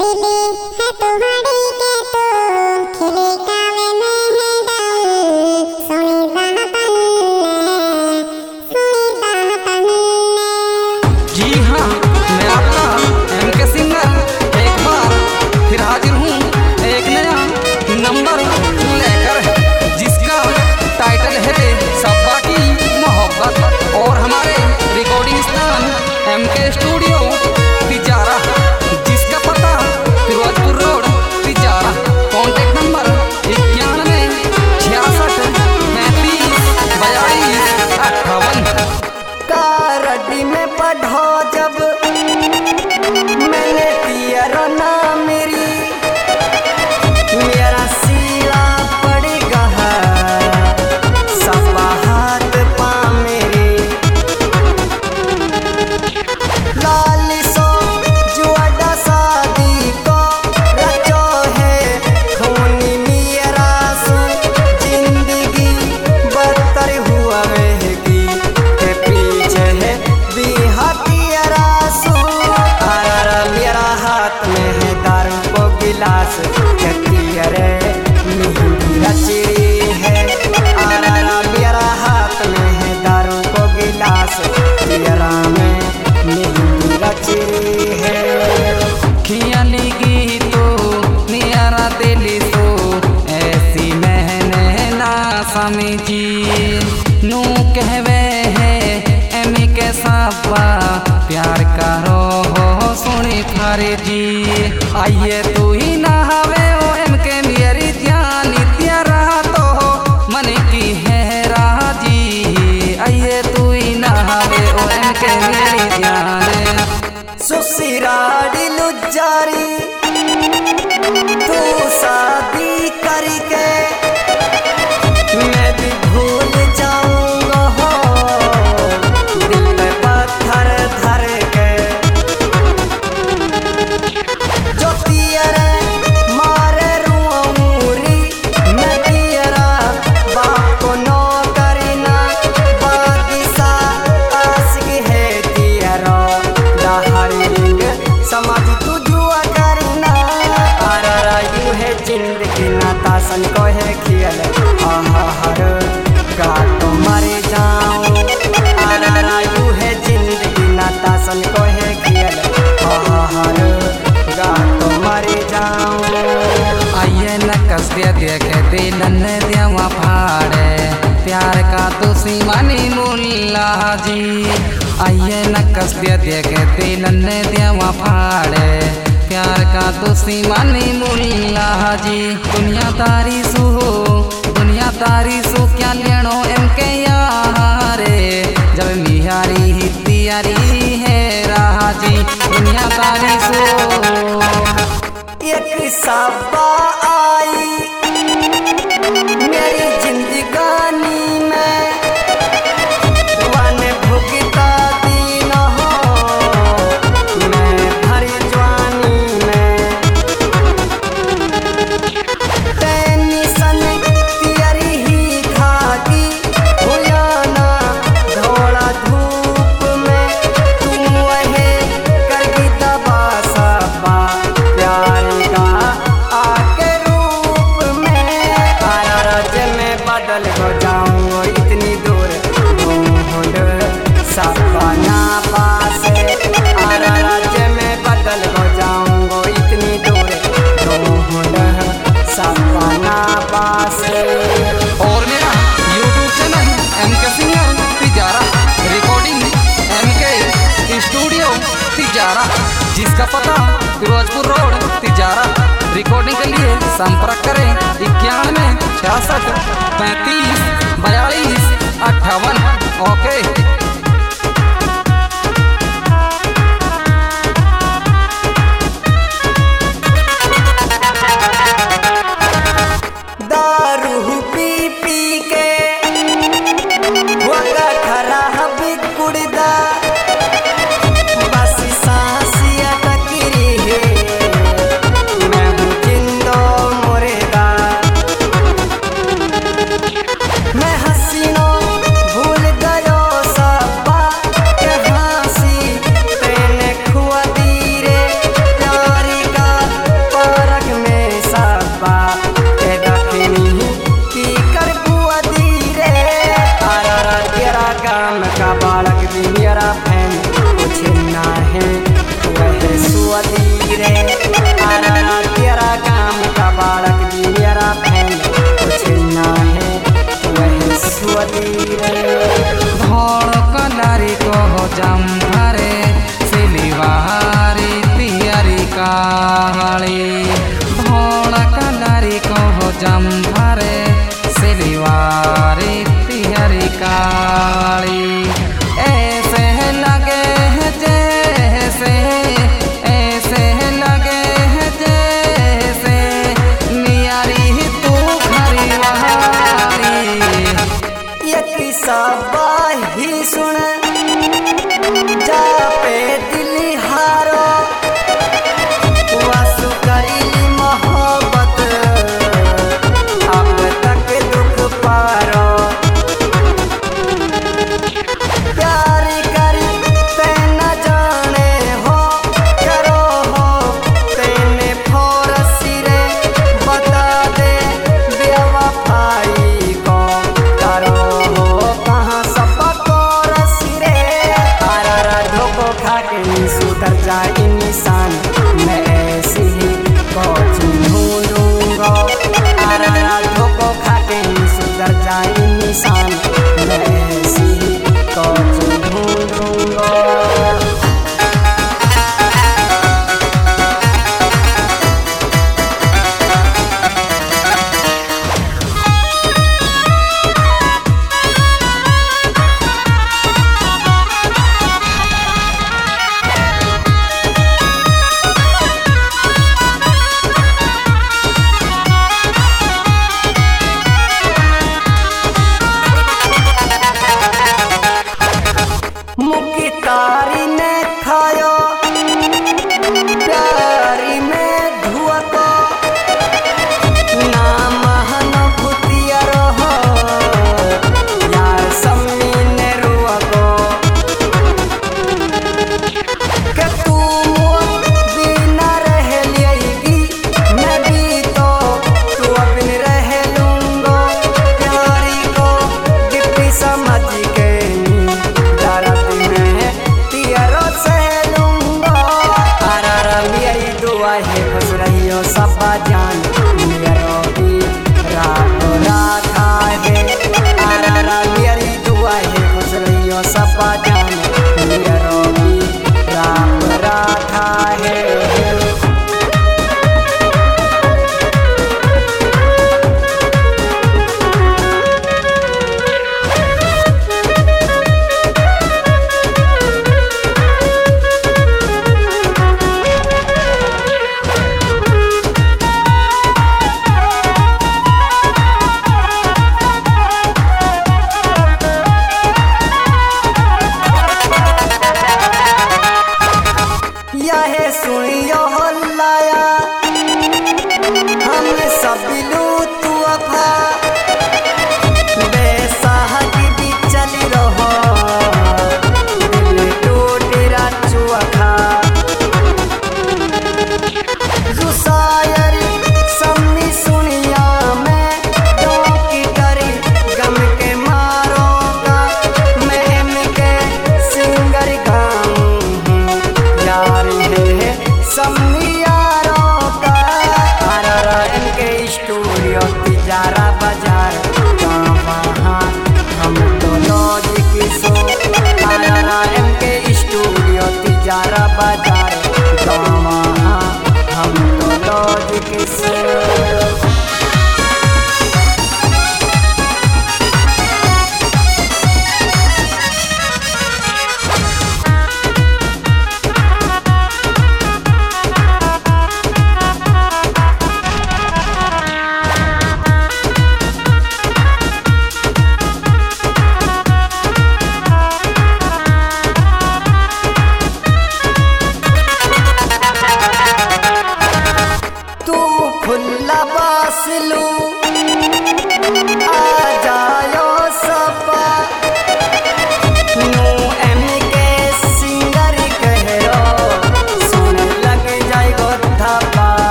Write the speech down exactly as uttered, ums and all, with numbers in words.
बिली है तुम्हारी के तुम खिले कावे में है डल सोनी दाहतन सोनी दाहतन। जी हाँ, मैं आपका एम के सिंगर एक बार फिर हाजिर हूँ एक नया नंबर लेकर, जिसका टाइटल है सब्बा की मोहब्बत। और हमारे रिकॉर्डिंग स्थान एम के स्टूडियो तिजारा, जिसका पता Firozpur road Tijara. Contact number इक्यानवे छियासठ पैंतीस बयालीस अट्ठावन। कारडी में पढ़ो जब मैंने पियरा ना मेरी मेरा सीला पड़ेगा सब हाथ पा मेरे लाली सो जुआडा शादी को रचो है खूनी मेरा सो जिंदगी बदतर हुआ रहेगी के पीछे है बिहातिया सो। आरा मेरा हाथ में है दारू को गिलास कहती रे मेहंदी रची है। आरा मेरा हाथ में है दारू को गिलास तेरा में मेहंदी रची है। खियाली की तो नियारा दिली तो ऐसी मैंने ना समझी नू कहवे है एमी के सापा प्यार करो हो सुनी थारे जी। आइए तू ही ना हवे ओ एम के मेरी जानी त्यारा तो मन की है राजी। आइए तू ही ना हवे ओ एम के मेरी जान सुसिराड़ी लुजारी तू शादी करके मैं भी भूल जाऊंगा हो दिल पे पत्थर धर के। जो तियरे मारे रुआऊरी मैं तियरा बाप को नो करना बादिशा आशिक है तियरा दाहरिंग समाज तू जुआ करना। आरा यू है जिंदगी नाता सन को है खियल आहा हर गा तो मरे जाऊं। आरा यू है जिंदगी नाता सन को है खियल आहा हर गा तो मरे जाऊं। आइए न कस दे देख दिलन देवा फाड़े प्यार का तो सीमानी मुल्ला जी। आइए न कस दे देख दिलन देवा फाड़े प्यार का तो सीमानी मुल्ला जी। दुनिया तारी सो दुनिया तारी सो क्या लेनो एम के यारे जब मिहारी ही तियारी है राजी। दुनिया तारी सो एक सबा आई मेरी जिंदगानी में वन भुगता दीन हो मैं भरी जवानी में टेंशन तियरी ही खागी हुआ ना धोला धूप में तुम वहे करगी दबा सबा प्यार का आके रूप में। आरा राज्य में बदल हो जाऊं इतनी दूर ढूंढ सपना पास। आरा राज्य में बदल हो जाऊं इतनी दूर ढूंढ सपना पास। और मेरा YouTube channel M K singer Tijara, recording M K studio Tijara, जिसका पता फिरोजपुर रोड तिजारा। रिकॉर्डिंग के लिए संपर्क करें इक्यानवे छियासठ पैंतीस बयालीस अट्ठावन। ओके। दारू पी पी के वगा खराब कुड़दा बस सांसिया टकरी है मैं हूँ जिंदो मुर्दा। मैं हसीनों भूल काली भोण कलरी को जम्भरे सिलवारी तिहरी काली ऐसे लगे जैसे ऐसे लगे जैसे नियारी तू खरीवारी। ये किस्सा बाही सुन जा पे दिल हारो वासु करी मोहब्बत अब तक दुख पारो प्यार करी ते न जाने हो करो हो तेने फोरसी रे बता दे बेवफाई को करो हो कहाँ सब कोरसी रे हरारा धोखो खा के सुधर जाए इंसान मैं ऐसी ही कोच ढूंढूंगा हरारा धोखो खा के सुधर जाए इंसान मैं ऐसी ही कोच ढूंढूंगा। मुकी तारी ने खायो प्यारी में धुआ को नाम अनुभूतिया रहो यार सम्मी ने रुआ को के तू बिना रह लिएगी मैं भी तो तू अपनी रह लूंगा प्यारी को गिफ्टी समझ के खुश रहियो सब जान मेरो भी रातो राधा है।